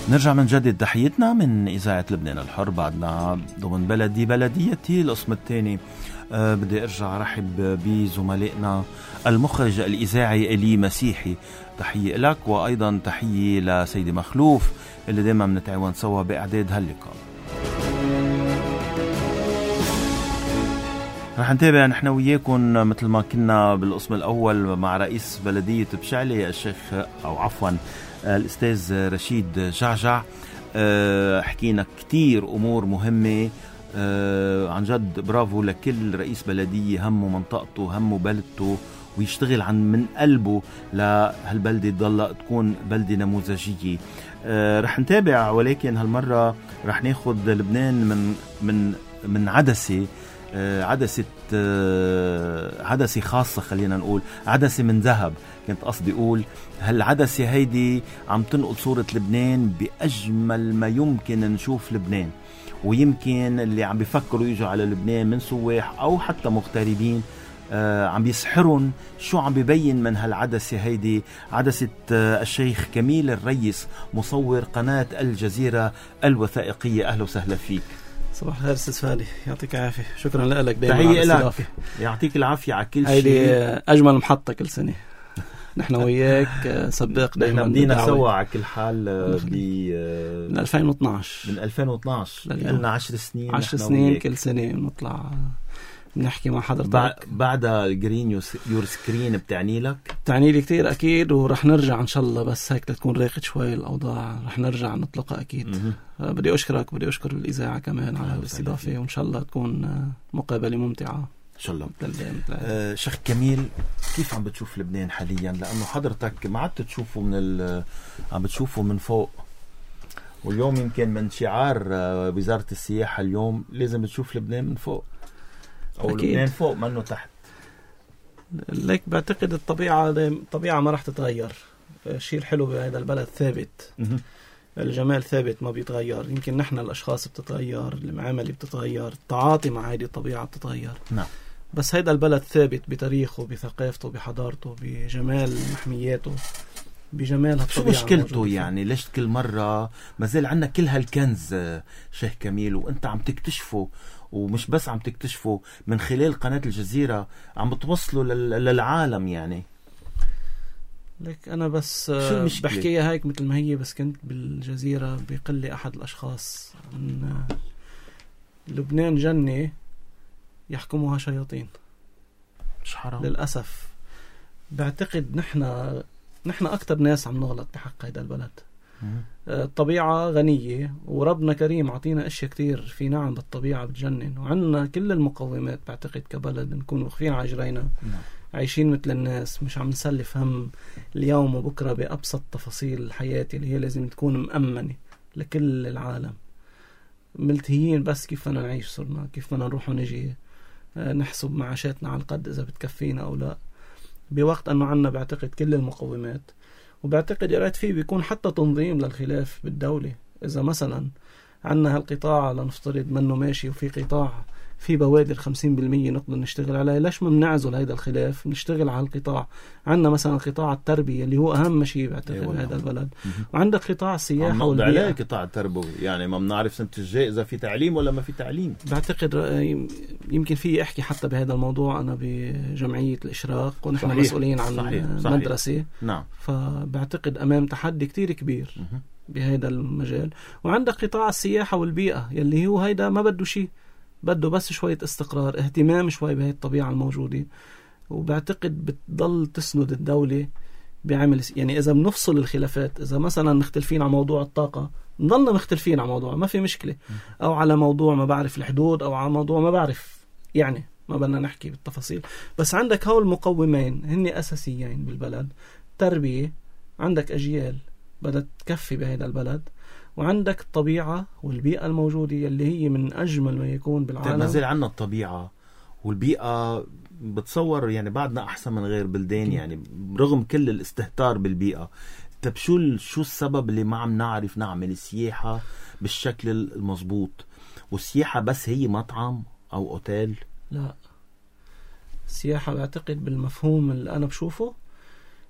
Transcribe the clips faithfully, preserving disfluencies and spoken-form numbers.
نرجع من جديد تحيتنا من إذاعة لبنان الحر بعدنا ضمن بلدي بلديتي القسم الثاني. أه بدي أرجع رحب بزملائنا المخرج الإذاعي إلي مسيحي، تحية لك، وأيضا تحية لسيدي مخلوف اللي دايما بنتعاون سوا بإعداد هاللقاء. رح نتابع نحن وياكم مثل ما كنا بالقسم الأول مع رئيس بلدية بشعلي الشيخ أو عفوا الأستاذ رشيد جعجع. أه حكينا كتير أمور مهمة. أه عن جد برافو لكل رئيس بلدية همه منطقته همه بلدته ويشتغل عن من قلبه لهالبلدة تضل تكون بلدة نموذجية. أه رح نتابع، ولكن هالمرة رح ناخد لبنان من من من عدسة أه عدسة أه عدسة خاصة، خلينا نقول عدسة من ذهب. كنت قصدي أقول هالعدسة هيدي عم تنقل صورة لبنان بأجمل ما يمكن نشوف لبنان، ويمكن اللي عم بيفكروا يجوا على لبنان من سواح أو حتى مغتربين آه عم بيسحرون شو عم بيبين من هالعدسة هيدي. عدسة آه الشيخ كميل الريس مصور قناة الجزيرة الوثائقية. أهلا وسهلا فيك. صباح الخير استاذ فالي، يعطيك العافية. شكرا لك دايما. تحية لك، يعطيك العافية على كل شيء. هيدي أجمل محطة كل سنة نحن وياك سباق دايما. نحن بدينا سوا على كل حال ب من ألفين واثناشر من ألفين واثناشر لنا عشر سنين عشر سنين كل سنة بنطلع بنحكي مع حضرتك. بعد الجرين يور سكرين بتعني لك؟ بتعني لي كتير أكيد، ورح نرجع إن شاء الله، بس هيك تكون راقت شوي الأوضاع رح نرجع نطلقها أكيد. بدي أشكرك بدي أشكر الإذاعة كمان على الاستضافة، وإن شاء الله تكون مقابلة ممتعة إن شاء الله. آه شيخ كميل، كيف عم بتشوف لبنان حاليا؟ لأنه حضرتك ما عدت تشوفه من ال عم بتشوفه من فوق، واليوم يمكن من شعار وزارة السياحة اليوم لازم تشوف لبنان من فوق، أو أكيد. لبنان فوق منه تحت. لك بعتقد الطبيعة الطبيعة ما راح تتغير. الشيء الحلو بهذا البلد ثابت، الجمال ثابت ما بيتغير. يمكن نحن الأشخاص بتتغير، المعاملة بتتغير، التعاطي مع هذه الطبيعة بتتغير. نعم. بس هيدا البلد ثابت بتاريخه، بثقافته، بحضارته، بجمال محمياته، بجمال شو مشكلته يعني؟ ليش كل مرة ما زال عنا كل هالكنز شيخ كميل وانت عم تكتشفه، ومش بس عم تكتشفه من خلال قناة الجزيرة، عم بتوصله للعالم يعني؟ لك أنا بس بحكيها هيك مثل ما هي، بس كنت بالجزيرة بيقل لي أحد الأشخاص أن لبنان جنة يحكمها شياطين. مش حرام؟ للأسف بعتقد نحن نحن أكتر ناس عم نغلط بحق هيدا البلد. الطبيعة غنية وربنا كريم، عطينا أشياء كتير في نعم بالطبيعة بتجنن، وعنا كل المقومات بعتقد كبلد نكون واقفين على جرينا. نعم. عايشين مثل الناس، مش عم نسلف هم اليوم وبكرة بأبسط تفاصيل الحياة اللي هي لازم تكون مأمنة لكل العالم. ملتهيين بس كيف بدنا نعيش، صرنا كيف بدنا نروح ونجي، نحسب معاشاتنا على القد إذا بتكفينا أو لا، بوقت أنه عنا بعتقد كل المقومات. وبعتقد يا ريت فيه بيكون حتى تنظيم للخلاف بالدولة. إذا مثلا عنا هالقطاع لنفترض منه ماشي، وفي قطاع في بوادر خمسين بالمية نقدر نشتغل عليه، ليش ما بنعزل هيدا الخلاف نشتغل على القطاع؟ عندنا مثلا قطاع التربية اللي هو أهم شيء بعتقد بهذا البلد، وعندك قطاع السياحة والبيئة. عليه قطاع التربوي يعني ما بنعرف سنة الجاي إذا في تعليم ولا ما في تعليم. بعتقد يمكن في أحكي حتى بهذا الموضوع. أنا بجمعية الإشراق ونحن صحيح. مسؤولين عن صحيح. صحيح. مدرسة. نعم. فبعتقد أمام تحدي كتير كبير مه. بهذا المجال. وعندك قطاع السياحة والبيئة يلي هو هيدا ما بده شيء، بده بس شوية استقرار، اهتمام شوي بهاي الطبيعة الموجودة. وبعتقد بتضل تسند الدولة بعمل يعني إذا بنفصل الخلافات، إذا مثلا مختلفين على موضوع الطاقة نضلنا مختلفين على موضوع ما في مشكلة، أو على موضوع ما بعرف الحدود، أو على موضوع ما بعرف يعني ما بدنا نحكي بالتفاصيل. بس عندك هول المقومين هن أساسيين بالبلد. تربية، عندك أجيال بدها تكفي بهذا البلد، وعندك الطبيعة والبيئة الموجودة اللي هي من أجمل ما يكون بالعالم. ما زال عنا الطبيعة والبيئة، بتصور يعني بعدنا أحسن من غير بلدان يعني رغم كل الاستهتار بالبيئة. طب شو شو السبب اللي ما عم نعرف نعمل السياحة بالشكل المضبوط؟ والسياحة بس هي مطعم أو أوتيل؟ لا، السياحة بعتقد بالمفهوم اللي أنا بشوفه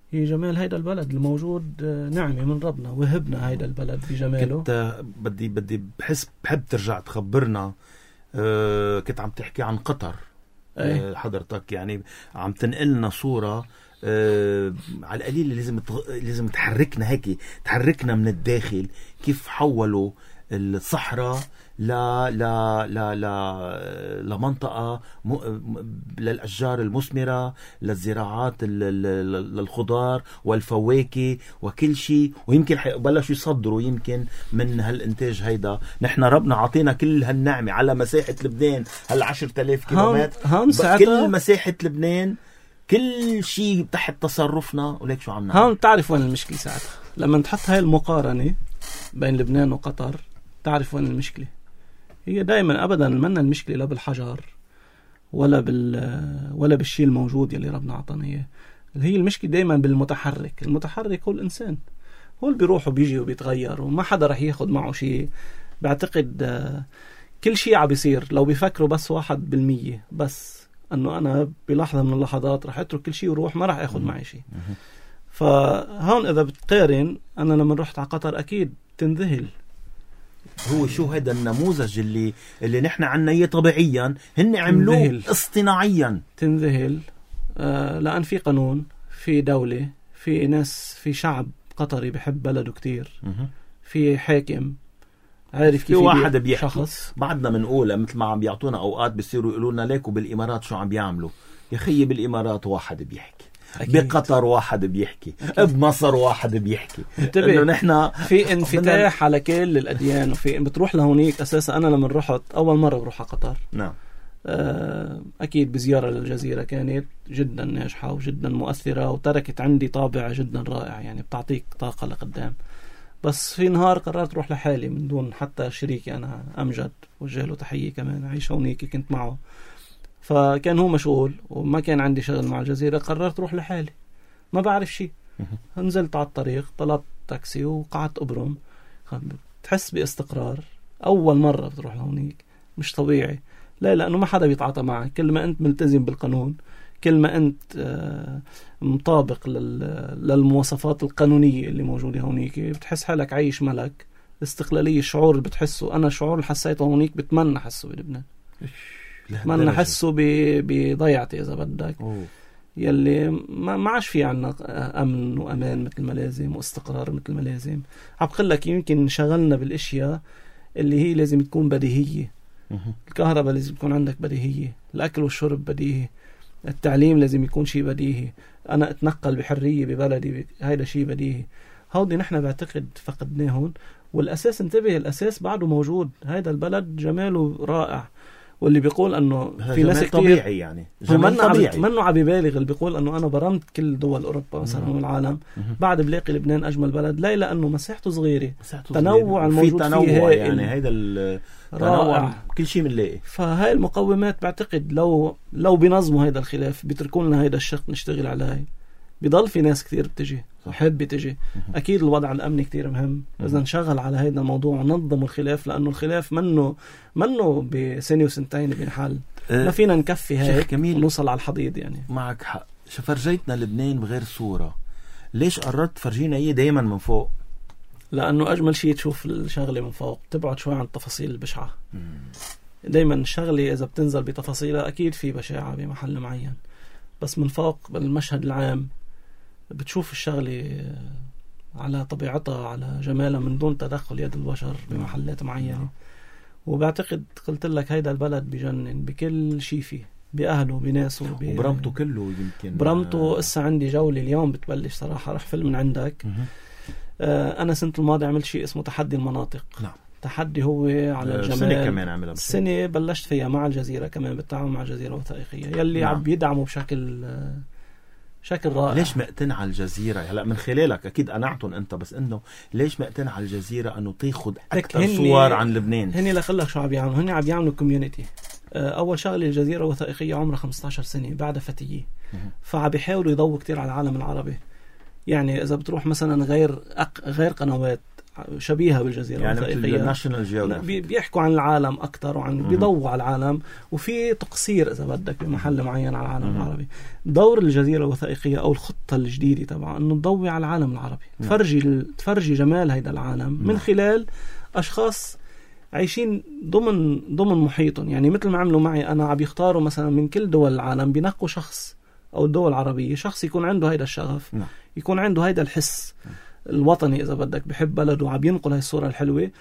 هي جمال هيدا البلد الموجود نعمة من ربنا، وهبنا هيدا البلد بجماله. كنت بدي بدي بحس بحب ترجع تخبرنا. أه كنت عم تحكي عن قطر. أه حضرتك يعني عم تنقلنا صورة أه على القليل لازم لازم تحركنا هيك، تحركنا من الداخل. كيف حولوا الصحراء لا لا لا لا لمنطقة م... للأشجار المثمرة، للزراعات للخضار والفواكه وكل شيء، ويمكن بلشوا يصدروا يمكن من هالإنتاج هيدا. نحن ربنا عطينا كل هالنعمة على مساحة لبنان، هالعشرة آلاف كيلومتر، كل مساحة لبنان كل شيء تحت تصرفنا، وليك شو عم نعمل. هون تعرف وين المشكلة ساعتها لما تحط هاي المقارنة بين لبنان وقطر، تعرف وين المشكلة. هي دائما ابدا منا المشكله لا بالحجر ولا بال ولا بالشيء الموجود يلي ربنا عطانا اياه. هي المشكله دائما بالمتحرك. المتحرك هو الانسان، هو اللي بيروح وبيجي وبيتغير، وما حدا رح ياخد معه شيء. بعتقد كل شيء عم بيصير لو بيفكروا بس واحد بالمية بس انه انا بلحظه من اللحظات رح اترك كل شيء وروح، ما رح اخد معي شيء. فهون اذا بتقارن، انا لما رحت على قطر اكيد تنذهل. هو شو هذا النموذج اللي اللي نحن عنا اياه طبيعيا، هن عملوه اصطناعيا. تنذهل آه لأن في قانون، في دولة، في ناس، في شعب قطري بحب بلده كتير، في حاكم عارف كيف واحد بيحكي. شخص بعدنا منقولها مثل ما عم بيعطونا اوقات بيصيروا يقولوا لنا ليكوا بالامارات شو عم بيعملوا. يا خيي بالامارات واحد بيحكي، أكيد. بقطر واحد بيحكي، أكيد. بمصر واحد بيحكي. انه نحن في انفتاح على كل الاديان، وفي بتروح لهونيك. اساسا انا لما رحت اول مره بروح على قطر، نعم اكيد بزياره للجزيره كانت جدا ناجحه وجدا مؤثره، وتركت عندي طابع جدا رائع، يعني بتعطيك طاقه لقدام. بس في نهار قررت روح لحالي من دون حتى شريكي انا امجد، وجه له تحيه كمان، عيش هونيك كنت معه، فكان هو مشغول وما كان عندي شغل مع الجزيرة. قررت روح لحالي ما بعرف شيء. نزلت على الطريق، طلبت تاكسي وقعدت أبرم. تحس باستقرار. أول مرة بتروح لهونيك مش طبيعي. لا لأنه ما حدا بيتعاطى معك. كل ما أنت ملتزم بالقانون، كل ما أنت مطابق للمواصفات القانونية اللي موجودة هونيك، بتحس حالك عايش ملك. استقلالية، الشعور اللي بتحسه، أنا شعور اللي حسيته هونيك بتمنى أحسه بلبنان. ما نحسه بضيعتي إذا بدك. أوه. يلي ما ما عاش في عنا أمن وأمان مثل ما لازم، واستقرار مثل ما لازم. عم بقول لك يمكن انشغلنا بالأشياء اللي هي لازم تكون بديهية. الكهرباء لازم يكون عندك بديهية، الأكل والشرب بديهي، التعليم لازم يكون شيء بديهي، أنا أتنقل بحرية ببلدي هيدا شيء بديهي. هودي نحن بعتقد فقدناهن، والأساس انتبه، الأساس بعده موجود. هيدا البلد جماله رائع، واللي بيقول انه في ناس كتير طبيعي، يعني جمال طبيعي، منه عم يبالغ اللي بيقول انه انا برمت كل دول اوروبا مثلا والعالم، بعد بلاقي لبنان اجمل بلد. لا، لانه مساحته صغيره، تنوع الموجود تنوع فيه يعني هيدا التنوع كل شيء بنلاقي. فهاي المقومات بعتقد لو لو بينظموا هيدا الخلاف، بيتركوا لنا هيدا الشق نشتغل عليه، بيضل في ناس كتير بتجي وحب تجي. أكيد الوضع الأمني كتير مهم، إذا نشغل على هذا الموضوع وننظم الخلاف، لأنه الخلاف منه منه بسنة وسنتين بينحل. أه ما فينا نكفي هيك ونوصل على الحضيض. يعني معك حق. شو فرجيتنا لبنان بغير صورة، ليش قررت فرجينا إيه دايما من فوق؟ لأنه أجمل شيء تشوف الشغلة من فوق، تبعد شوي عن التفاصيل البشعة. دايما الشغلة إذا بتنزل بتفاصيلها أكيد في بشاعة بمحل معين، بس من فوق بالمشهد العام بتشوف الشغلة على طبيعتها، على جمالها، من دون تدخل يد البشر بمحلات معينة. وبعتقد قلت لك هيدا البلد بجنن بكل شيء فيه، بأهله بناسه ب... وبرمته كله. يمكن برمته قصة عندي جولة اليوم بتبلش صراحة، رح فيلم من عندك. آه أنا سنة الماضي عملت شيء اسمه تحدي المناطق. نعم. تحدي هو على الجمال. سنة كمان عملها. السنة بلشت فيها مع الجزيرة كمان، بالتعاون مع الجزيرة الوثائقية يلي نعم. عم يدعموا بشكل شكل رائع. ليش مقتنع على الجزيرة؟ هلا من خلالك أكيد قنعتهم أنت، بس إنه ليش مقتنع على الجزيرة أنه تاخد أكثر صور عن لبنان؟ هني لخلك شو عم يعملوا، هني عم يعملوا كوميونيتي. أول شغلة الجزيرة الوثائقية عمرها خمسة عشر سنة بعد فتية، فعم بيحاولوا يضووا كتير على العالم العربي. يعني إذا بتروح مثلا غير أق... غير قنوات شبيهة بالجزيرة يعني الوثائقية، مثل ناشونال جيوغرافيك، بيحكوا عن العالم أكتر وعن بيضووا على العالم، وفي تقصير إذا بدك بمحل معين على العالم مم. العربي. دور الجزيرة الوثائقية أو الخطة الجديدة طبعا إنه تضوي على العالم العربي، نعم. تفرجي تفرجي جمال هيدا العالم من نعم. خلال أشخاص عايشين ضمن ضمن محيطهم. يعني مثل ما عملوا معي أنا، عم يختاروا مثلا من كل دول العالم، بينقوا شخص أو الدول العربية، شخص يكون عنده هيدا الشغف، نعم. يكون عنده هيدا الحس الوطني إذا بدك، بحب بلده وعم ينقل هاي الصورة الحلوة،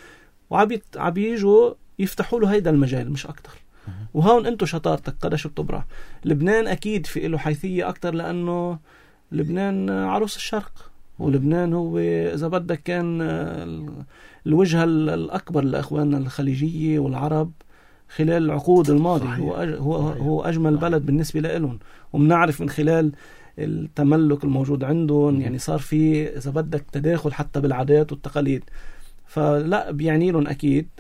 وعم يجوا يفتحوا له هيدا المجال مش أكتر. وهون أنتو شطارتك قداش بتبرع. لبنان أكيد في له حيثية أكتر، لأنه لبنان عروس الشرق، ولبنان هو إذا بدك كان الوجهة الأكبر لإخواننا الخليجية والعرب خلال العقود الماضية. هو هو هو أجمل بلد بالنسبة لهم، ومنعرف من خلال التملك الموجود عندهم، يعني صار في إذا بدك تداخل حتى بالعادات والتقاليد. فلا بيعني لهم أكيد،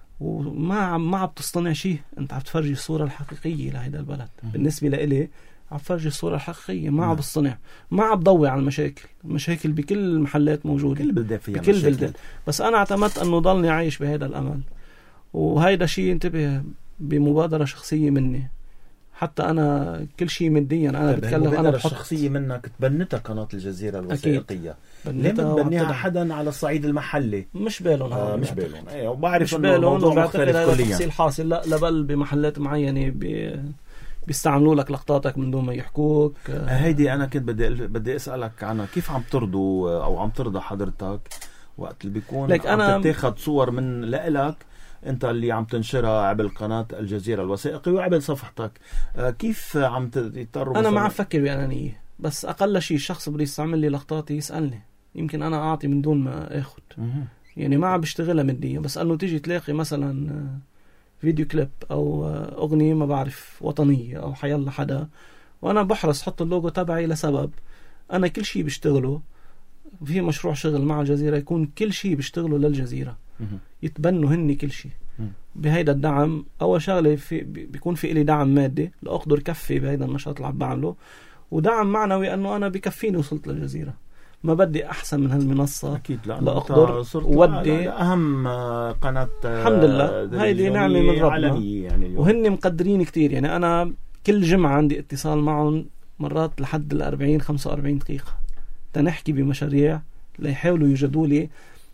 وما ما عم تصطنع شيء، أنت عم تفرجي الصورة الحقيقية لهذا البلد. بالنسبة لإلي عم تفرجي الصورة الحقيقية، ما عم بتصطنع، ما عم بضوي على المشاكل. المشاكل بكل المحلات موجودة، كل بلدان فيها بكل مشاكل. بلدان. بس أنا اعتمدت أنه ضلني عايش بهذا الأمل، وهيدا شيء انتبه بمبادرة شخصية مني. حتى أنا كل شيء ماديا أنا بتكلم، أنا بحط الشخصية منك تبنتها قناة الجزيرة الوثائقية. ليه بتبنيها حدا على الصعيد المحلي؟ مش بالهم آه مش بالهم ايه، وبعرف انه الموضوع مختلف كليا. تفصيل حاصل لا لبل بمحلات معينة بي بيستعملوا لك لقطاتك من دون ما يحكوك. آه هيدي أنا كنت بدي بدي أسألك عنها، كيف عم ترضوا أو عم ترضى حضرتك وقت اللي بيكون عم أنا تتاخد صور من لإلك انت اللي عم تنشرها عبر قناة الجزيرة الوثائقية وعبر صفحتك؟ آه كيف عم تضطروا؟ انا ما عم فكر بأنانية، بس اقل شيء الشخص بده يستعمل لي لقطاتي يسألني، يمكن انا اعطي من دون ما اخذ. يعني ما عم بشتغلها ماديا، بس انه تيجي تلاقي مثلا فيديو كليب او اغنية ما بعرف وطنية او حيلا حدا، وانا بحرص حط اللوجو تبعي لسبب انا كل شيء بشتغله في مشروع شغل مع الجزيرة، يكون كل شيء بشتغله للجزيرة، يتبنوا هني كل شيء بهيدا الدعم. أول شغلة في بيكون في إلي دعم مادي لأقدر كفي بهيدا النشاط اللي عم بعمله، ودعم معنوي أنه أنا بكفيني وصلت للجزيرة، ما بدي أحسن من هالمنصة. أكيد لأقدر ودي أهم قناة الحمد لله، هيدي نعمة من ربنا يعني، وهن مقدرين كتير. يعني أنا كل جمعة عندي اتصال معهم مرات لحد الأربعين خمسة وأربعين دقيقة تنحكي بمشاريع ليحاولوا يوجدوا لي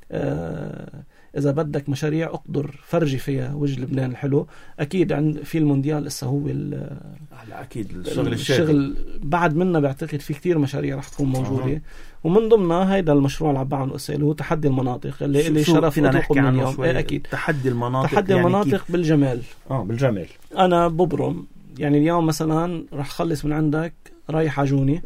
آه إذا بدك مشاريع أقدر فرجي فيها وجه لبنان الحلو. أكيد عند في المونديال لسه هو أكيد الشغل الشغل بعد منا، بعتقد في كتير مشاريع رح تكون موجودة أه. ومن ضمنها هيدا المشروع اللي عم بعمله أسئلة هو تحدي المناطق اللي اللي شرف نحكي عنه شوي. إيه أكيد تحدي المناطق، تحدي يعني المناطق كيف؟ بالجمال آه بالجمال. أنا ببرم يعني اليوم مثلا رح خلص من عندك رايح على جوني،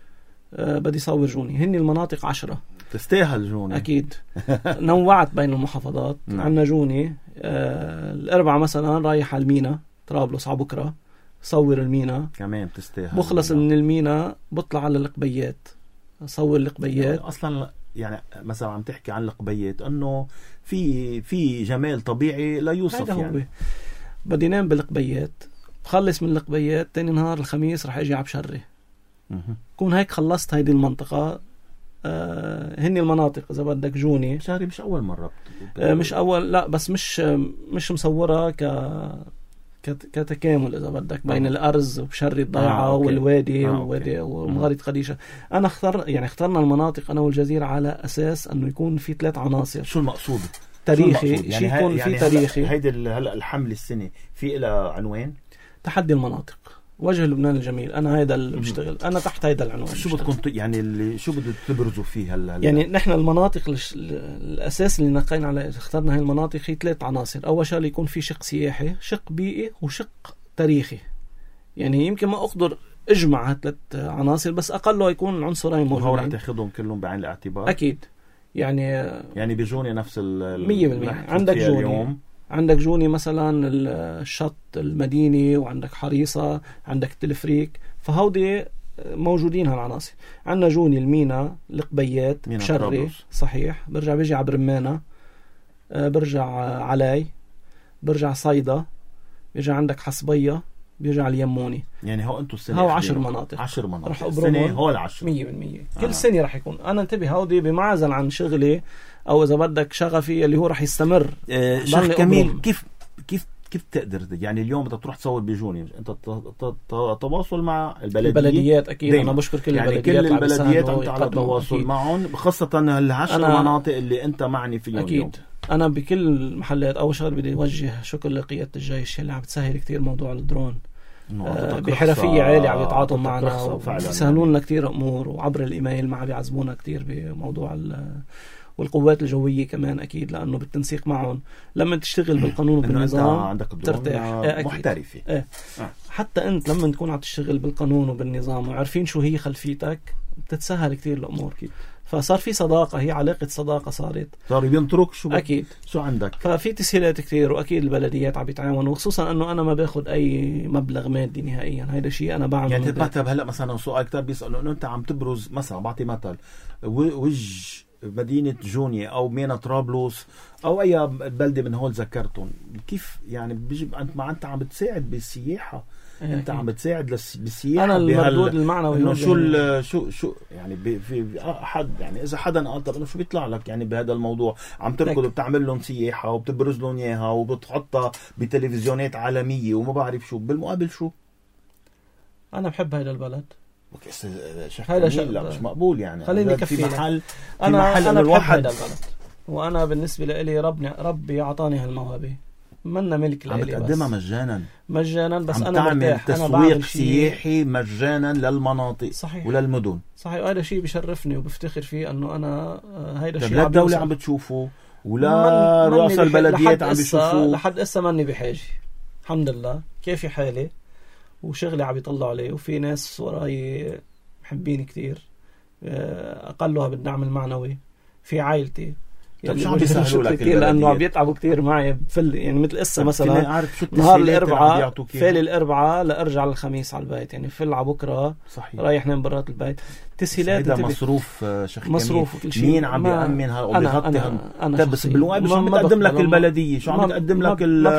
أه بدي صور جوني، هني المناطق عشرة تستاهل جوني أكيد. نوعت بين المحافظات. عندنا جوني آه الأربعة مثلا رايح على المينا طرابلس على بكرة، صور المينا كمان تستاهل. بخلص من المينا بطلع على القبيات صور القبيات. أصلا يعني مثلا عم تحكي عن القبيات أنه في في جمال طبيعي لا يوصف يعني. بدي نام بالقبيات، بخلص من القبيات تاني نهار الخميس رح أجي على بشري، كون هيك خلصت هيدي المنطقة. آه هني المناطق إذا بدك جوني شهري مش أول مرة آه مش أول لا بس مش مش مصورة ك كتكامل إذا بدك بين آه. الأرز وبشري الضيعة آه والوادي آه ووادي ومغارة خديشة. أنا اختار يعني اخترنا المناطق أنا والجزيرة على أساس أنه يكون في ثلاث عناصر. شو المقصود؟ تاريخي يعني شيء يكون يعني في تاريخي. هيدي هلا الحملة السنة في إلى عنوان تحدي المناطق وجه لبنان الجميل. انا هيدا اللي بشتغل، انا تحت هيدا العنوان. شو بدكم يعني اللي شو بدكم تبرزوا فيه هلا؟ يعني نحن المناطق لش... الاساس اللي نقينا عليه اخترنا هاي المناطق هي ثلاث عناصر. اول شيء يكون في شق سياحي، شق بيئي، وشق تاريخي. يعني يمكن ما اقدر اجمع هالثلاث عناصر، بس اقله يكون عنصرين موجودين. وهو رح تاخذهم كلهم بعين الاعتبار اكيد. يعني يعني بجوني نفس ال مية بالمية. عندك جوني اليوم. عندك جوني مثلا الشط المديني، وعندك حريصة، عندك تلفريك، فهودي موجودين هالعناصر. عندنا جوني المينا، القبيات، شري صحيح، برجع بيجي على برمانة، برجع علي، برجع صيدا، بيجي عندك حصبية، بيرجع اليموني. يعني هو انتم السنه هو عشر مناطق عشر مناطق رح السنه هو العشر مية بالمية آه. كل سنه رح يكون. انا انتبه هودي بمعزل عن شغلي او اذا بدك شغفي اللي هو رح يستمر. آه شيخ كميل، كيف كيف كيف تقدر يعني اليوم بدك تروح تصور بجوني انت تواصل مع البلدية؟ البلديات اكيد دايما. انا بشكر كل يعني البلديات كل البلديات انت على تواصل أكيد. معهم، خاصه هالعشر مناطق اللي انت معني فيهم اكيد اليوم. انا بكل المحلات اول شغله بدي اوجه شكر لقياده الجيش اللي عم بتسهل كتير موضوع الدرون آه بحرفيه عاليه عم يتعاطوا معنا وبيسهلوا لنا كتير امور، وعبر الايميل ما عم بيعذبونا كتير بموضوع والقوات الجويه كمان اكيد لانه بالتنسيق معهم لما تشتغل بالقانون وبالنظام ترتاح محترفه. إيه. آه. حتى انت لما تكون عم تشتغل بالقانون وبالنظام وعارفين شو هي خلفيتك بتتسهل كتير الامور. أكيد. فصار في صداقه، هي علاقه صداقه صارت، صار بينطرك شو اكيد شو عندك. ففي تسهيلات كتير، واكيد البلديات عم بيتعاونوا، وخصوصا انه انا ما باخذ اي مبلغ مادي نهائيا. هيدا شيء انا بعمله. يعني تتمثل هلا مثلا سؤال كتير بيسالوا انه انت عم تبرز مثلا، بعطي مثل وجه مدينة جونيا أو مينا طرابلس أو أي بلدة من هول ذكرتهم، كيف يعني بيجي أنت ما أنت عم بتساعد بالسياحة، إيه أنت عم بتساعد بالسياحة. أنا المردود المعنوي إنه شو شو شو يعني في أحد يعني إذا حدا قال طب إنه شو بيطلع لك يعني بهذا الموضوع، عم تركض وبتعمل لهم سياحة وبتبرز لهم إياها وبتحطها بتلفزيونات عالمية وما بعرف شو، بالمقابل شو؟ أنا بحب هذا البلد. هذا شيء لا مش مقبول يعني. خليني كفي في محل في أنا محل أنا الواحد بحب هذا البلد، وأنا بالنسبة لي ربني ربي أعطاني هالموهبة، منا ملك لإلي. عم بتقدمها مجانا مجانا بس عم أنا تعمل تسويق سياحي مجانا للمناطق. صحيح. وللمدن. صحيح. وهذا شيء بشرفني وبفتخر فيه انه انا هيدا الشيء لا الدولة عم بتشوفه ولا رؤساء البلديات عم بيشوفوه. لحد هسه ماني بحاجة الحمد لله، كيفي حالي وشغلي عم يطلعوا عليه، وفي ناس وراي محبين كتير اقلها بالدعم المعنوي، في عائلتي طب شو عم بيسهلوا لك كتير لانه عم بيتعبوا كتير معي بفل يعني مثل قصه مثلا نهار الاربعاء فالي الاربعاء لارجع للخميس على البيت، يعني فل على بكره صحيح. رايح نام برات البيت تسهيلات هذا مصروف شيخ مصروف وكل شيء. مين عم بيأمن هذا وبيغطي هذا؟ بس بالواقع شو عم بتقدم لك البلديه، شو عم بتقدم لك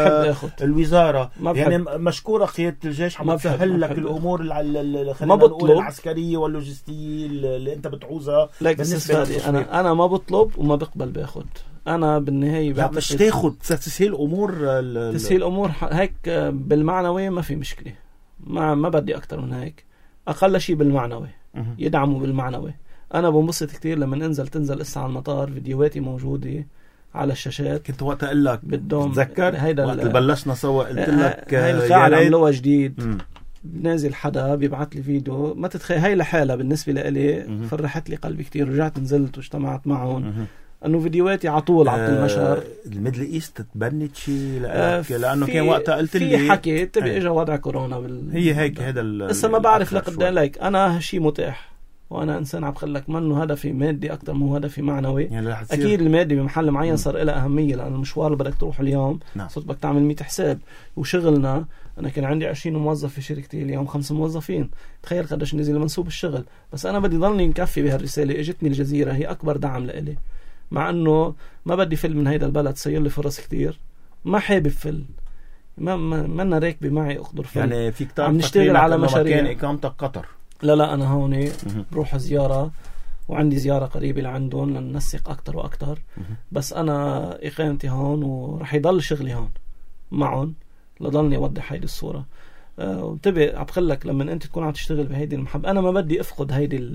الوزاره يعني مشكوره قياده الجيش عم تسهل لك الامور خلينا نقول العسكريه واللوجستيه اللي انت بتعوزها. بالنسبه انا انا ما بطلب وما بقبل باخذ. انا بالنهايه بعتقد مش تاخذ تسهيل امور تسهيل امور هيك بالمعنوي ما في مشكله، ما ما بدي اكثر من هيك، اقل شيء بالمعنوي يدعموا بالمعنوي. انا بنبسط كتير لما انزل تنزل لسه على المطار فيديوهاتي موجوده على الشاشات. كنت وقت اقول لك بدهم تتذكر هيدا وقت بلشنا سوا قلت لك هاي الفعل عملوها جديد، نازل حدا بيبعت لي فيديو ما تتخيل، هاي لحالها بالنسبه لي فرحت لي قلبي كتير. رجعت نزلت واجتمعت معهم انه فيديوهاتي على طول على المشهر. الميدل ايست تبنت شيء لك لانه كان وقتها قلت لي في حكي تبي اجى وضع كورونا بال... هي هيك هذا لسه ما بعرف لقدام لك انا هالشيء متاح، وانا انسان عم بخلك منه هدفي مادي اكثر من هدفي معنوي. يعني اكيد المادي بمحل معين صار لها اهميه لانه المشوار اللي بدك تروح اليوم نعم. صرت بدك تعمل مية حساب. وشغلنا انا كان عندي عشرين موظف في شركتي، اليوم خمسة موظفين، تخيل قديش نزل منسوب الشغل. بس انا بدي ضلني مكفي بهالرساله. اجتني الجزيره هي اكبر دعم لإلي، مع انه ما بدي فل من هيدا البلد، صير لي فرص كتير ما حابب فل، ما ما راكبه معي اقدر فل. يعني في كتار عم نشتغل على مشاريع. كان اقامتك قطر؟ لا لا انا هون بروح زياره، وعندي زياره قريبه لعندهم لننسق اكتر واكتر. بس انا اقامتي هون ورح يضل شغلي هون معهم لضلني اوضح هيدي الصوره. وانتبه عم بقول لما انت تكون عم تشتغل بهيدي المحبه، انا ما بدي افقد هيدي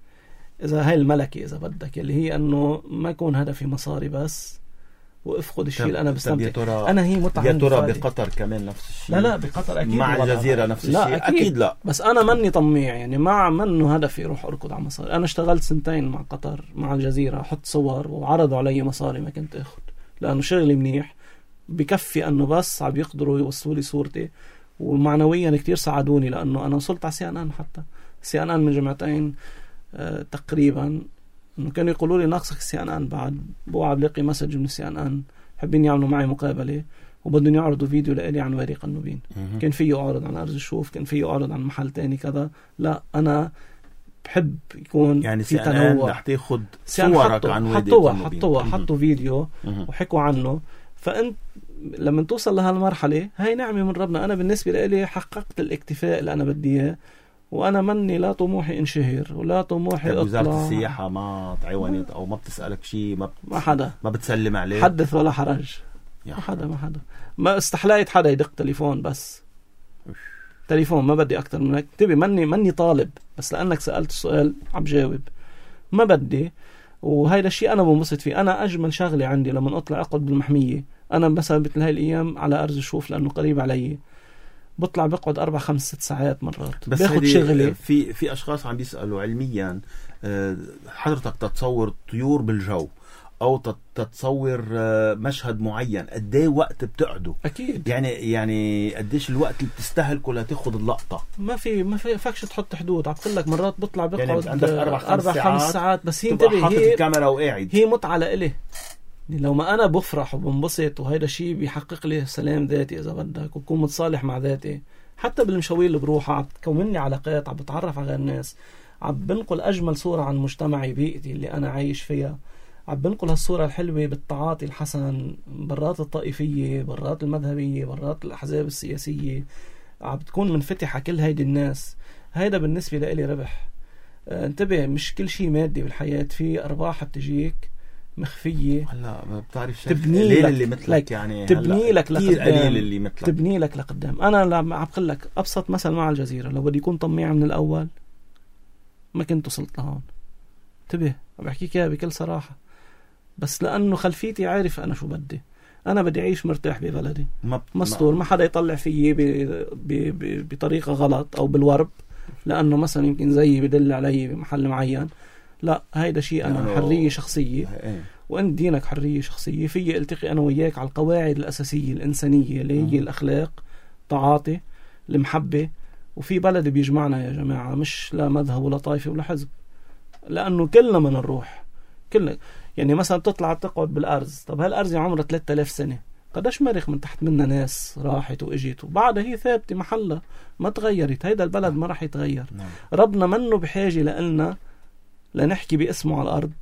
إذا هاي الملكة إذا بدك اللي هي أنه ما يكون هدفي مصاري بس وافقد الشيء اللي أنا بستمتع. أنا هي متعة. يا ترى بقطر كمان نفس الشيء؟ لا لا بقطر أكيد مع الجزيرة نفس الشيء؟ لا أكيد. أكيد لا. بس أنا مني طميع يعني مع منه هدفي روح أركض على مصاري. أنا اشتغلت سنتين مع قطر مع الجزيرة أحط صور وعرضوا علي مصاري ما كنت أخذ لأنه شغلي منيح بكفي أنه بس عم يقدروا يوصلوا لي صورتي، ومعنويا كتير ساعدوني لأنه أنا وصلت على سي ان ان. حتى سي ان ان من جمعتين أه تقريبا انه كانوا يقولوا لي ناقصك السي ان ان، بعد بوعى بلاقي مسج من السي ان ان حابين يعملوا معي مقابله وبدهم يعرضوا فيديو لإلي عن وريق النوبين. كان فيه اعرض عن ارز الشوف، كان فيه اعرض عن محل تاني كذا. لا انا بحب يكون يعني في تنوع. رح تاخذ صورك عن وريق النوبين. حطوها حطوها حطوا فيديو وحكوا عنه. فانت لما توصل لهالمرحلة هاي نعمة من ربنا. أنا بالنسبة لي حققت الاكتفاء اللي أنا بدي إياه، وأنا مني لا طموحي انشهر ولا طموحي أطلع. وزارة السياحة ما تعاونت أو ما بتسألك شيء؟ ما, ما حدا ما بتسلم عليه؟ حدث ولا حرج. ما حدا ما حدا ما استحليت حدا يدق تليفون، بس تليفون ما بدي أكتر من هيك. تبي مني مني طالب، بس لأنك سألت السؤال عم جاوب. ما بدي، وهيدا الشيء أنا بنبسط فيه. أنا أجمل شغلة عندي لما أطلع أقعد بالمحمية. أنا مثلا مثل هاي الأيام على أرز الشوف لأنه قريب علي، بطلع بقعد أربع خمس ست ساعات مرات، بس باخد شغلي. في في أشخاص عم بيسألوا علميا حضرتك تتصور طيور بالجو أو تتصور مشهد معين قد ايه وقت بتقعده؟ أكيد. يعني يعني قديش الوقت اللي بتستهلكه لتاخد اللقطة؟ ما في ما في فكش تحط حدود. عم بقول لك مرات بطلع بقعد يعني عندك أربع خمس أربع ساعات, خمس ساعات بس هي تبقى حاطط الكاميرا وقاعد. هي متعة لإلي. لو ما أنا بفرح وبنبسط وهيدا شيء بيحقق لي سلام ذاتي إذا بدك، وبكون متصالح مع ذاتي. حتى بالمشاوير اللي بروحها عم بتكون لي علاقات، عم بتعرف على الناس، عم بنقل أجمل صورة عن مجتمعي بيئتي اللي أنا عايش فيها، عم بنقل هالصورة الحلوة بالتعاطي الحسن برات الطائفية، برات المذهبية، برات الأحزاب السياسية. عم بتكون منفتحة كل هيدي الناس. هيدا بالنسبة لإلي ربح. اه انتبه، مش كل شيء مادي بالحياة، في أرباح بتجيك مخفية. هلا ما بتعرف شيء تبني لك اللي مثلك، يعني تبني لك لقدام، اللي مثلك تبني لك لقدام. أنا لما عم بقول لك أبسط مثل مع الجزيرة، لو بدي يكون طميع من الأول ما كنت وصلت لهون. انتبه بحكيك اياها بكل صراحة، بس لأنه خلفيتي عارف أنا شو بدي. أنا بدي أعيش مرتاح ببلدي مستور، ما حدا يطلع فيي بطريقة غلط أو بالورب لأنه مثلا يمكن زيي بدل علي بمحل معين. لا، هيدا شيء أنا حرية شخصية، وأنت دينك حرية شخصية. في التقي أنا وياك على القواعد الأساسية الإنسانية اللي هي الأخلاق، تعاطي، المحبة. وفي بلد بيجمعنا يا جماعة، مش لا مذهب ولا طائفة ولا حزب، لأنه كلنا من الروح. كلنا يعني مثلا تطلع تقعد بالأرز، طب هالأرز عمرها ثلاثة آلاف سنة، قداش مرخ من تحت منها ناس راحت وإجت وبعدها هي ثابتة محلها ما تغيرت. هيدا البلد ما راح يتغير. ربنا منه بحاجة لنا لنحكي باسمه على الأرض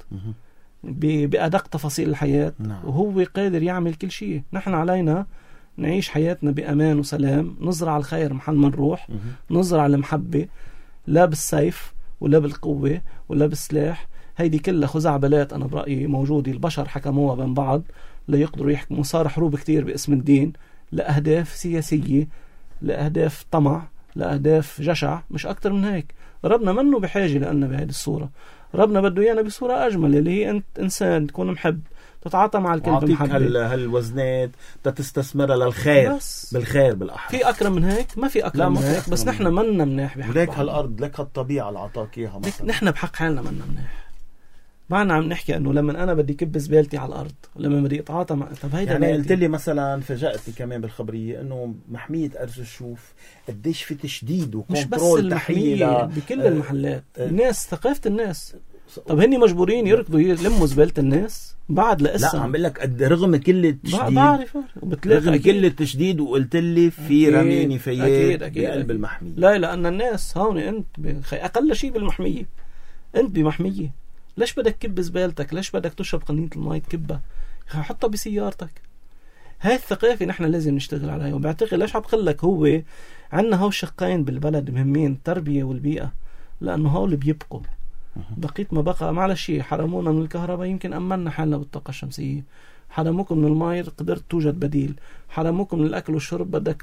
بأدق تفاصيل الحياة، وهو قادر يعمل كل شيء. نحن علينا نعيش حياتنا بأمان وسلام، نزرع الخير محل ما نروح، نزرع المحبة، لا بالسيف ولا بالقوة ولا بالسلاح. هيدي كلها خزعبلات أنا برأيي موجودة، البشر حكموها بين بعض ليقدروا يحكموا. صار حروب كتير باسم الدين لأهداف سياسية، لأهداف طمع، لأهداف جشع، مش أكتر من هيك. ربنا منه بحاجة لأننا بهذه الصورة. ربنا بده إيانا بصورة أجمل، اللي هي أنت إنسان تكون محب، تتعاطى مع الكل بمحبة، هال هالوزنات تستثمرها للخير، بس بالخير بالأحرى. في أكرم من هيك؟ ما في أكرم من هيك، بس نحن مننا مناح بحق. لك هالأرض، لك هالطبيعة اللي عطاك إياها مثلا. نحن بحق حالنا مننا مناح. معنا عم نحكي انه لما انا بدي كب زبالتي على الارض، لما بدي اتعاطى مع، طب هيدا يعني قلت لي مثلا فاجأتني كمان بالخبريه انه محميه ارز الشوف قديش في تشديد وكنترول تحيه بكل آه المحلات. آه الناس ثقافه الناس. طب هني مجبورين يركضوا يلموا زباله الناس بعد لسه. لا عم بقول لك قد رغم كل التشديد، بعرف رغم كل التشديد، وقلت لي في رمي نفايات بقلب المحميه. لا لان الناس هون انت اقل شيء بالمحميه، انت بمحميه، ليش بدك كب زبالتك؟ ليش بدك تشرب قنينة الماء تكبها؟ حطها بسيارتك. هاي الثقافة نحن لازم نشتغل عليها. وبعتقد ليش عم بقول لك هو عندنا هول شقين بالبلد مهمين، التربية والبيئة، لأنه هول بيبقوا. بقيت ما بقى معلش حرمونا من الكهرباء، يمكن أمنا حالنا بالطاقة الشمسية. حرموكم من الماء، قدرت توجد بديل. حرموكم من الأكل والشرب، بدك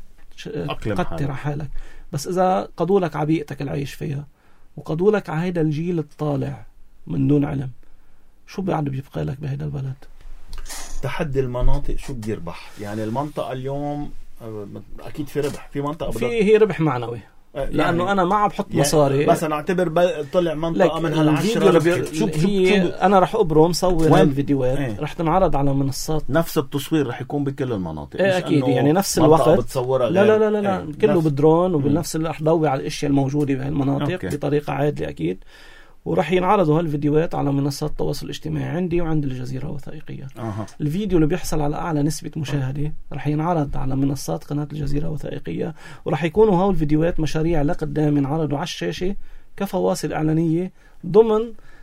تقتر حالك. بس إذا قضوا لك عبيئتك العيش فيها، وقضوا لك على هيدا الجيل الطالع من دون علم، شو بعد بيبقى لك بهذا البلد؟ تحدي المناطق شو بيربح؟ يعني المنطقة اليوم أكيد في ربح، في منطقة في هي ربح معنوي، يعني لأنه أنا ما عم بحط يعني مصاري. بس أنا أعتبر طلع منطقة من هالعشرة بي... شو هي شو أنا رح أبرم صور هالفيديوهات ايه؟ رح تنعرض على منصات. نفس التصوير رح يكون بكل المناطق ايه أكيد، يعني نفس الوقت. لا لا لا لا, لا. ايه. كله نفس... بدرون، وبنفس اللي رح ضوي على الأشياء الموجودة بهالمناطق اوكي. بطريقة عادلة أكيد. ورح ينعرضوا هالفيديوهات على منصات التواصل الاجتماعي عندي وعند الجزيرة الوثائقية. أه. الفيديو اللي بيحصل على أعلى نسبة مشاهدة رح ينعرض على منصات قناة الجزيرة الوثائقية، ورح يكونوا هاو الفيديوهات مشاريع لقدام ينعرضوا على الشاشة كفواصل إعلانية ضمن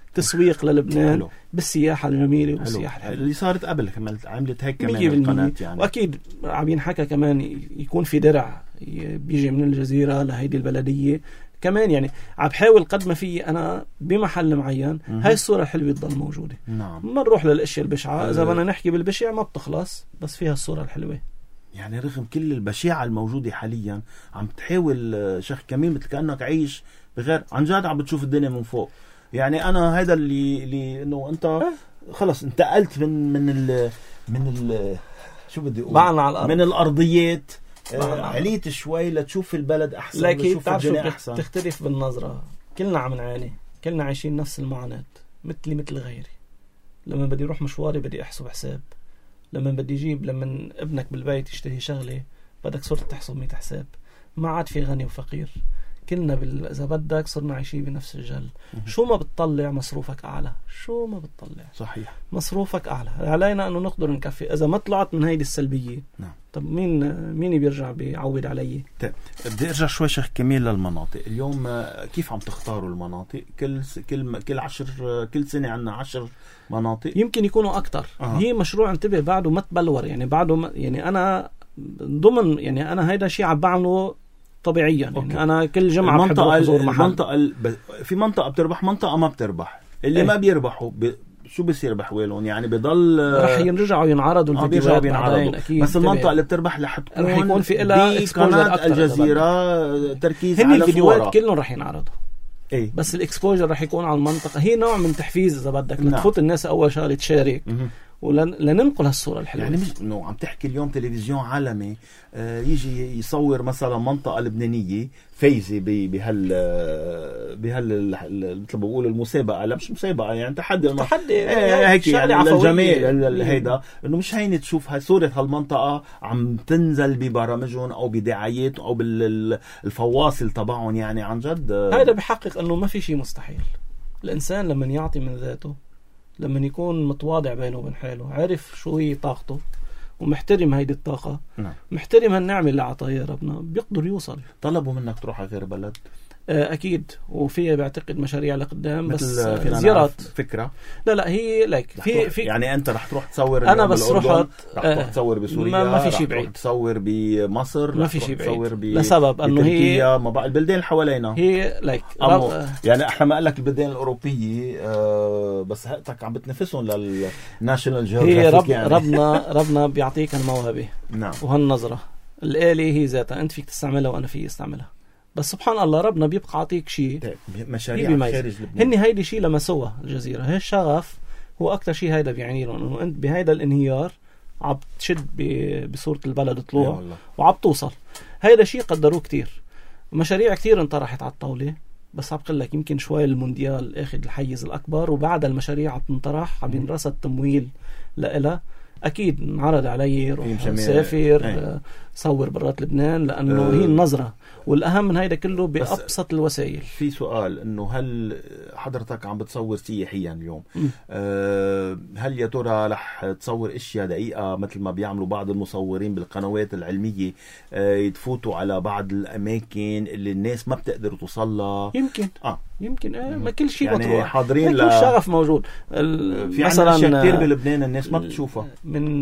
تسويق للبنان حلو. بالسياحة الجميلة والسياحة حلو. الحلوة اللي صارت قبل كمان عملت هيك كمان القناة يعني. وأكيد عم ينحكى كمان يكون في درع بيجي من الجزيرة لهيدي البلدية كمان يعني. عم بحاول قد ما في أنا بمحل معين مم. هاي الصورة الحلوة تضل موجودة. نعم. ما نروح للأشياء البشعة، أه. إذا بدنا نحكي بالبشع ما بتخلص، بس فيها الصورة الحلوة. يعني رغم كل البشاعة الموجودة حاليا عم تحاول شيخ كميل مثل كأنك عايش بغير عن جد، عم بتشوف الدنيا من فوق. يعني أنا هذا اللي اللي إنه أنت خلص انتقلت من من ال من ال شو بدي أقول على الأرض. من الأرضيات آه عليت شوي لتشوف البلد أحسن، لتشوف الدنيا أحسن. تختلف بالنظرة. كلنا عم نعاني، كلنا عايشين نفس المعاناة، مثلي مثل غيري. لما بدي أروح مشواري بدي أحسب حساب، لما بدي أجيب لما ابنك بالبيت يشتهي شغلة بدك صرت تحسب مية حساب. ما عاد في غني وفقير، كلنا بال... إذا بدك صرنا عايشين بنفس الجل. شو ما بتطلع مصروفك أعلى، شو ما بتطلع صحيح مصروفك أعلى. علينا أنه نقدر نكفي. إذا ما طلعت من هيدي السلبية نعم. طب مين مين بيرجع بيعود علي؟ طيب بدي ارجع شوي شيخ كميل للمناطق. اليوم كيف عم تختاروا المناطق؟ كل كل كل عشر كل سنة عنا عشر مناطق يمكن يكونوا أكتر. آه. هي مشروع انتبه بعده ما تبلور يعني بعده ما يعني أنا ضمن يعني أنا هيدا شيء عم بعمله طبيعيا يعني. أنا كل جمعة بحب أزور محل. المنطقة ال... في منطقة بتربح، منطقة ما بتربح. اللي ايه؟ ما بيربحوا ب... شو بيصير بحوالهم يعني؟ بضل رح ينرجعوا ينعرضوا الفيديوهات بعدين أكيد. بس المنطقة اللي بتربح رح تكون رح يكون في إلها قناة الجزيرة تركيز على الفيديوهات كلهم رح ينعرضوا. ايه؟ بس الاكسبوجر رح يكون على المنطقة. هي نوع من تحفيز إذا بدك لتفوت الناس أول شغلة تشارك ولننقل هالصورة الحلوة. يعني مش انه عم تحكي اليوم تلفزيون عالمي آه يجي يصور مثلا منطقة لبنانية فايزة بهال بهال مثل ما بقول المسابقة، لا مش مسابقة يعني تحدي تحدي يعني هيك يعني للجميع هيدا، انه مش هين تشوف هاي صورة هالمنطقة عم تنزل ببرامجهم او بدعايات او بالفواصل تبعهم. يعني عن جد هذا بحقق انه ما في شيء مستحيل. الانسان لما يعطي من ذاته، لما يكون متواضع بينه وبين حاله، عارف شو هي طاقته ومحترم هيدي الطاقة، نعم. محترم هالنعمة اللي عطاها ربنا، بيقدر يوصل. طلبوا منك تروح على غير بلد؟ أكيد، وفيها بعتقد مشاريع لقدام، بس زيارات فكرة. لا لا هي لايك في في يعني أنت رح تروح تصور أنا بس رحت رح تروح تصور بسوريا، ما, ما في شيء بعيد، تصور بمصر، ما في شيء بعيد تصور ب... لسبب أنه هي ما بقى البلدان اللي حوالينا هي لايك رب... يعني احنا ما قال لك البلدان الأوروبية آه بس هاتك عم بتنافسهم للناشونال جيوغرافيك. رب يعني ربنا ربنا بيعطيك الموهبة نعم. وهالنظرة الآلة هي ذاتها أنت فيك تستعملها وأنا فيي استعملها، بس سبحان الله ربنا بيبقى عطيك شيء. مشاريع خارج لبنان هني هيدي شيء لما سوى الجزيرة، هي الشغف هو أكتر شيء هيدا بيعني لهم، إنه أنت بهيدا الانهيار عم تشد بصورة البلد طلوع وعم توصل. هيدا شيء قدروه كتير، مشاريع كتير انطرحت على الطاولة، بس عم بقول لك يمكن شوي المونديال اخذ الحيز الأكبر، وبعد المشاريع عم تنطرح عم ينرصد تمويل لإلها. أكيد انعرض علي روح سافر صور برات لبنان، لأنه أه هي النظرة، والأهم من هيدا كله بأبسط الوسائل. في سؤال إنه هل حضرتك عم بتصور سياحيا اليوم؟ أه هل يا ترى رح تصور إشياء دقيقة مثل ما بيعملوا بعض المصورين بالقنوات العلمية، أه يتفوتوا على بعض الأماكن اللي الناس ما بتقدر توصلها؟ يمكن آه يمكن آه ما كل شيء يعني بتروح حاضرين ل... الشغف موجود. في مثلا أشياء كتير بلبنان الناس ما بتشوفها. من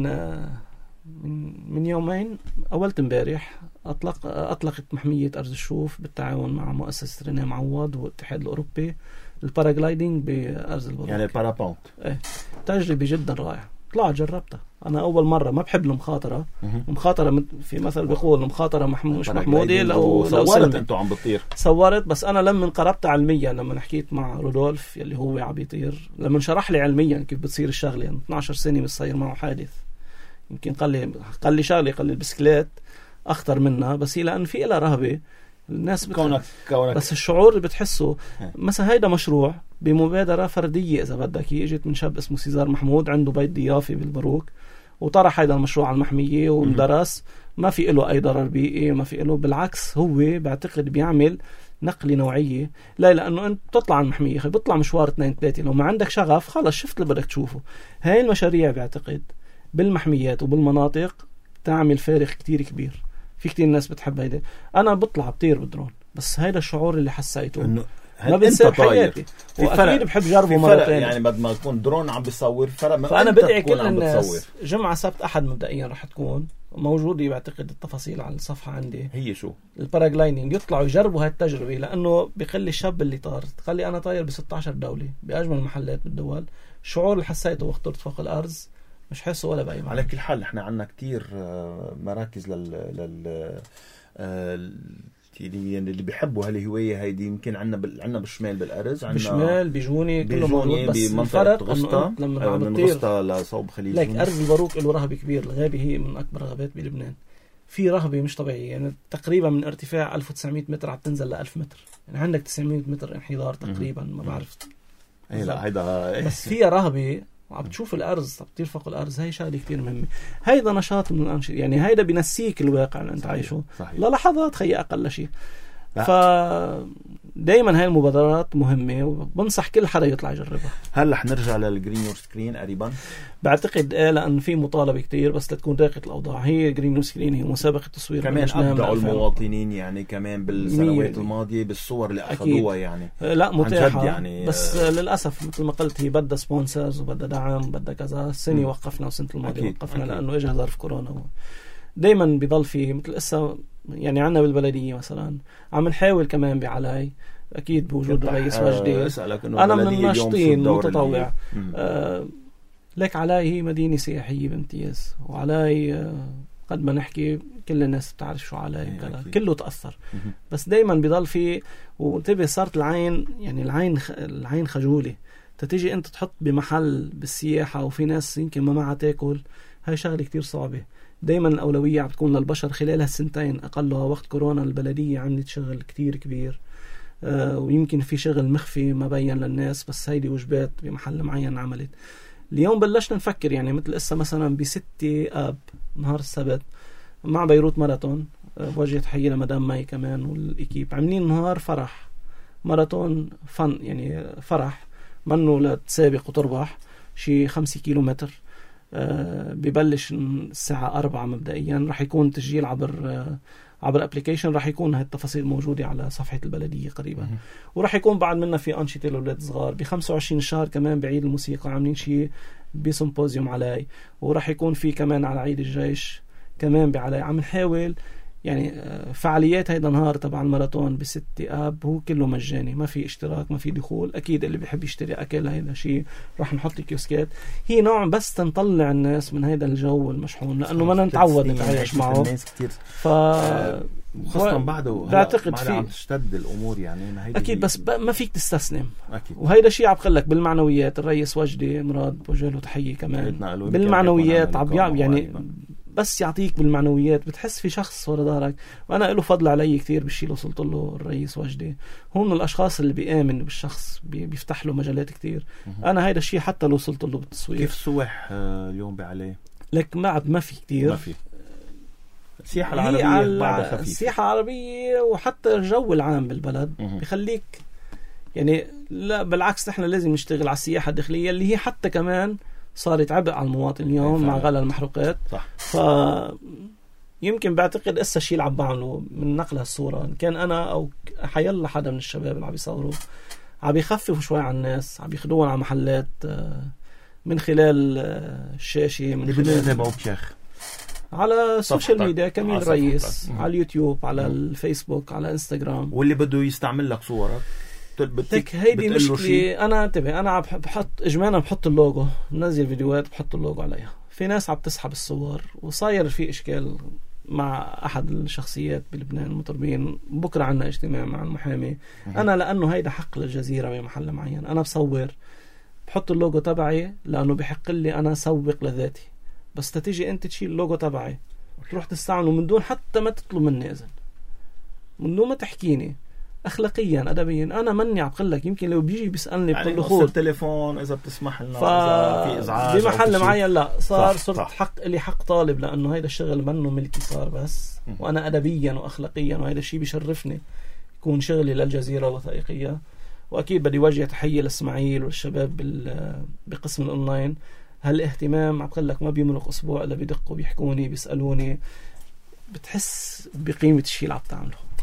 من من يومين أولت امبارح أطلق أطلقت محمية أرز الشوف بالتعاون مع مؤسسة رينيه معوض والاتحاد الأوروبي الباراغلايدينج بأرز البروك، يعني البارابونت. إيه تجربة جدا رائعة، طلعت جربتها أنا أول مرة. ما بحب المخاطرة، المخاطرة في مثل بيقول المخاطرة محمود مش محمودة. لو صورت أنتوا عم بتطير صورت، بس أنا لما قربت علميا، لما حكيت مع رودولف يلي هو عم يطير، لما شرح لي علميا كيف بتصير الشغلة، يعني اثني عشر سنة بتصير معه حادث، يمكن قال لي قال لي شغلة قال لي البسكليت أخطر منها، بس هي لأن في لها رهبة الناس كونك كونك بس الشعور اللي بتحسه مثلا. هيدا مشروع بمبادرة فردية إذا بدك، هي اجت من شاب اسمه سيزار محمود عنده بيت ضيافي بالبروك، وطرح هيدا المشروع على المحمية وندرس. ما في له أي ضرر بيئي، ما في له، بالعكس هو بعتقد بيعمل نقلة نوعية. لا لأنه أنت تطلع عن المحمية بيطلع مشوار اثنين ثلاثة، لو ما عندك شغف خلص شفت اللي بدك تشوفه. هاي المشاريع بعتقد بالمحميات وبالمناطق تعمل فارق كتير كبير. في كتير ناس بتحب هيدا. أنا بطلع بطير بالدرون، بس هيدا الشعور اللي حسيته إنه ما بنسى حياتي، واكيد بحب جربه مرة ثانية. يعني بدل ما يكون درون عم بيصور فرق. فانا بدعي كل الناس جمعة سبت احد مبدئيا رح تكون موجودة، بعتقد التفاصيل على الصفحة عندي. هي شو الباراجلايدنج، يطلعوا يجربوا هاي التجربة، لانه بيخلي الشاب اللي طار، تخلي انا طاير ب ستة عشر دولة باجمل المحلات بالدول، الشعور اللي حسيته وقت طرت فوق الارض مش حاسه ولا باي. على كل حال احنا عندنا كتير مراكز لل لل اللي بيحبوا هالهوايه هيدي. يمكن عندنا بال... عندنا بالشمال بالارز، عندنا بالشمال بيجوني كله موجود، بس بمنطقه غسطة لما عم من غسطة لصوب خليج. لك ارز الباروك له رهبه كبير، الغابه هي من اكبر الغابات بلبنان، في رهبه مش طبيعيه، يعني تقريبا من ارتفاع ألف وتسعمية متر عم تنزل ل ألف متر، يعني عندك تسعمية متر انحدار تقريبا، ما بعرف ايه لا هيدا بس فيها رهبه، وعم تشوف الارز عم تطير فوق الارز. هاي شغله كتير مهمه، هيدا نشاط من الانشطه، يعني هيدا بنسيك الواقع اللي انت عايشه للحظات، خي اقل شيء. فدايما هاي المبادرات مهمة، وبنصح كل حدا يطلع يجربها. هل رح نرجع للجرين يور سكرين قريبا؟ بعتقد ايه، لأن في مطالبة كتير، بس لتكون راقة الأوضاع. هي جرين يور سكرين هي مسابقة تصوير كمان أبدعوا المواطنين، يعني كمان بالسنوات الماضية بالصور اللي أخذوها، يعني لا متاحة يعني، بس آه للأسف مثل ما قلت هي بدها سبونسرز وبدها دعم وبدها كذا. السنة م. وقفنا، وسنة الماضية وقفنا أكيد. لأنه إجا ظرف كورونا. دايما بيضل في مثل إسا، يعني عنا بالبلدية مثلا عم نحاول كمان بعلاي، أكيد بوجود الرئيس وجدي. أنا من الناشطين متطوع. آه لك علاي هي مدينة سياحية بامتياز، وعلاي آه قد ما نحكي كل الناس بتعرف شو علاي، كله تأثر. بس دايما بيضل في، وانتبه صارت العين، يعني العين خ... العين خجولة، تتيجي أنت تحط بمحل بالسياحة وفي ناس يمكن ما معها تاكل، هاي شغلة كتير صعبة. دايما الأولوية عم تكون للبشر. خلال هالسنتين أقلها وقت كورونا البلدية عملت شغل كتير كبير، آه ويمكن في شغل مخفي ما بين للناس، بس هيدي وجبات بمحل معين عملت. اليوم بلشنا نفكر، يعني مثل إسا مثلا بستة آب نهار السبت مع بيروت ماراثون، آه بوجه تحية لمدام ماي كمان والإكيب، عاملين نهار فرح ماراثون فن، يعني فرح منه لتسابق وتربح، شي خمسة كيلو متر. آه ببلش الساعة أربعة مبدئيا، رح يكون تسجيل عبر آه عبر ابليكيشن، رح يكون هاي التفاصيل موجودة على صفحة البلدية قريبا. ورح يكون بعد منا في أنشطة لأولاد صغار. بخمسة وعشرين الشهر كمان بعيد الموسيقى عاملين شيء بسيمبوزيوم علاي، ورح يكون في كمان على عيد الجيش كمان بعلاي. عم نحاول يعني فعاليات هيدا نهار تبع الماراثون بستة آب هو كله مجاني، ما في اشتراك، ما في دخول. أكيد اللي بيحب يشتري أكل هيدا شيء رح نحط كيوسكات، هي نوع بس تنطلع الناس من هيدا الجو المشحون، لأنه ما نتعود نتعايش معه. ف خاصة بعده بعتقد في عم تشتد الأمور، يعني ما هيدا أكيد، بس ما فيك تستسلم أكيد. وهيدا شيء عم بقلك بالمعنويات. الرئيس وجدي مراد بوجه له تحية كمان بالمعنويات، عم يعني بس يعطيك بالمعنويات، بتحس في شخص ورا ظهرك. وانا له فضل علي كثير بالشيء اللي وصلت له. الرئيس وجدي هو من الاشخاص اللي بيآمن بالشخص، بيفتح له مجالات كثير. انا هيدا الشيء حتى لو وصلت له بالتصوير. كيف سوح اليوم بعليه؟ لك ما ما في كثير، ما في. السياحة العربية بعدها خفيفة. السياحة العربية وحتى الجو العام بالبلد بيخليك يعني، لا بالعكس نحن لازم نشتغل على السياحة الداخلية اللي هي حتى كمان صارت عبء على المواطن اليوم مع غلاء المحروقات. صح. ف يمكن بعتقد اسا الشيء اللي عم بعمله من نقل هالصورة، إن كان أنا أو حيلا حدا من الشباب اللي عم يصوروا، عم يخففوا شوي عن الناس، عم ياخدوهم على محلات من خلال الشاشة، من خلال تابعوك شيخ على السوشيال ميديا كميل رئيس، على اليوتيوب، على الفيسبوك، على انستغرام. واللي بده يستعمل لك صورك تك هيدي مشكلة. أنا انتبه، أنا بحط إجمالا بحط اللوجو، ننزل فيديوهات بحط اللوجو عليها. في ناس عم تسحب الصور، وصاير في إشكال مع أحد الشخصيات بلبنان المطربين. بكرة عنا اجتماع مع المحامي. أنا لأنه هيدا حق للجزيرة بمحل معين، أنا بصور بحط اللوجو تبعي لأنه بحق لي أنا أسوق لذاتي. بس تتيجي أنت تشيل اللوجو تبعي تروح تستعمله من دون حتى ما تطلب مني إذن، من دون ما تحكيني أخلاقيا أدبيا. أنا مني عم بقول لك، يمكن لو بيجي بيسألني يعني بقول له خذ التليفون إذا بتسمح لنا، ف... إذا في إزعاج بمحل معين لا صار صح صرت صح. حق لي حق طالب، لأنه هيدا الشغل منه ملكي صار بس م- وأنا أدبيا وأخلاقيا، وهيدا الشيء بيشرفني يكون شغلي للجزيرة الوثائقية. وأكيد بدي وجه تحية لإسماعيل والشباب بال... بقسم الأونلاين. هالاهتمام عم بقول لك ما بيمرق أسبوع إلا بيدقوا بيحكوني بيسألوني، بتحس بقيمة الشيء اللي عم تعمله.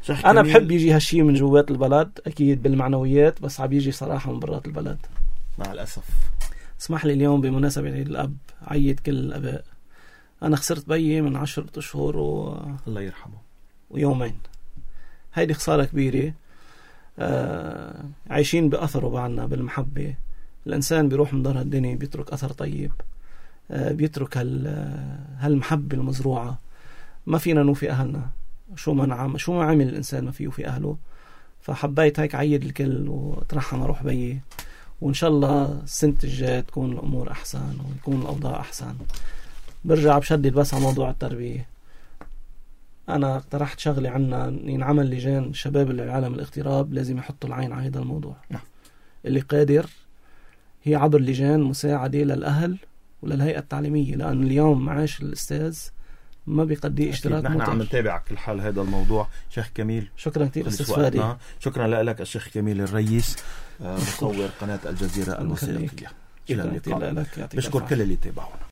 أنا بحب يجي هالشي من جوات البلد أكيد بالمعنويات، بس عم يجي صراحة من برات البلد مع الأسف. اسمح لي اليوم بمناسبة عيد الأب عيد كل الأباء. أنا خسرت بيي من عشرة أشهر و... الله يرحمه ويومين. هيدي خسارة كبيرة. آه... عايشين بأثره بعنا بالمحبة. الإنسان بيروح من دار هالدنيا بيترك أثر طيب، آه... بيترك هال... هالمحبة المزروعة. ما فينا نوفي أهلنا شو ما نعم شو ما عمل الإنسان ما فيه في أهله. فحبيت هيك عيد الكل وترحم أروح بيي، وإن شاء الله السنة الجاية تكون الأمور أحسن ويكون الأوضاع أحسن. برجع بشدد بس على موضوع التربية. أنا اقترحت شغلة عنا ينعمل لجان شباب العالم الاغتراب لازم يحطوا العين على هذا الموضوع. نعم. اللي قادر هي عبر لجان مساعدة للأهل وللهيئة التعليمية، لأن اليوم معاش الأستاذ ما بيقدي اشتراك. نحن عم نتابع كل حال هذا الموضوع. شيخ كميل شكرا كثير أستاذ فادي. شكرا لك الشيخ كميل الرئيس مصور قناة الجزيرة الوثائقية. إلى اللقاء. بشكر كل اللي تابعونا.